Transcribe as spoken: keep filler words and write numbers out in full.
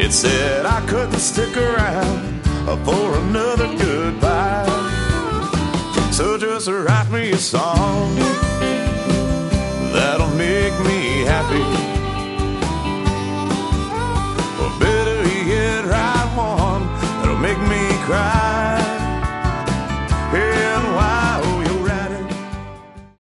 It said I couldn't stick around for another goodbye. So just write me a song that'll make me happy.